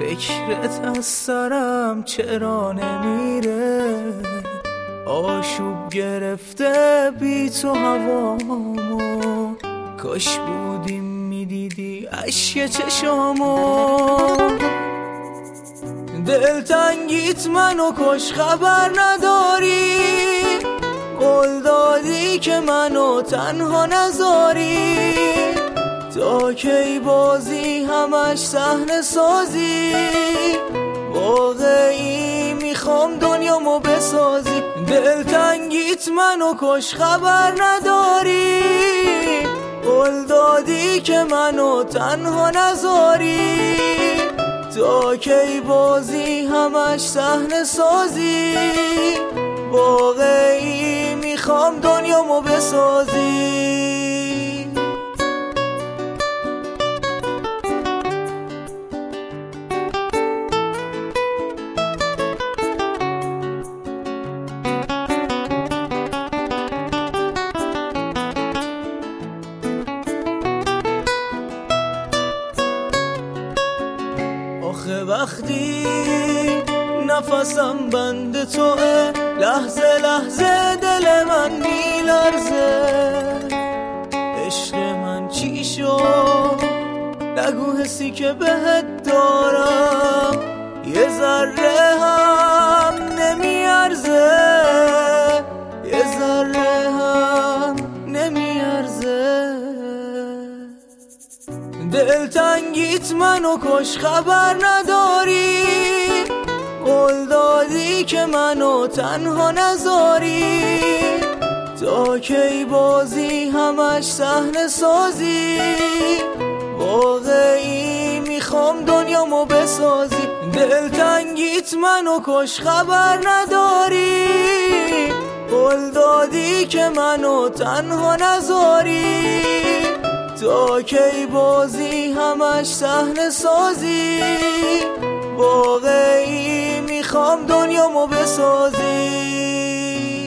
فکرت از سرم چرا نمیره، آشوب گرفته بی تو هوامو، کاش بودیم میدیدی اشک چشامو. دلتنگیت منو کش خبر نداری، قول دادی که منو تنها نذاری، تا کی بازی همش صحنه سازی، واقعی میخوام دنیامو بسازی. دلتنگیت منو کش خبر نداری، قول دادی که منو تنها نذاری، تا کی بازی همش صحنه سازی، واقعی میخوام دنیامو بسازی. آخه وقتی نفسم بند توه، لحظه لحظه دل من میلرزه. عشق من چی شد؟ نگو حسی که بهت دارم یه ذره هم نمیارزه، یه ذره هم نمیارزه. دلتنگیت منو کش خبر نداری، قول دادی که منو تنها نذاری، تا کی بازی همش صحنه سازی، واقعی میخوام دنیامو بسازی. دلتنگیت منو کش خبر نداری، قول دادی که منو تنها نذاری، تا کی بازی همش صحنه سازی، واقعی میخوام دنیامو بسازی.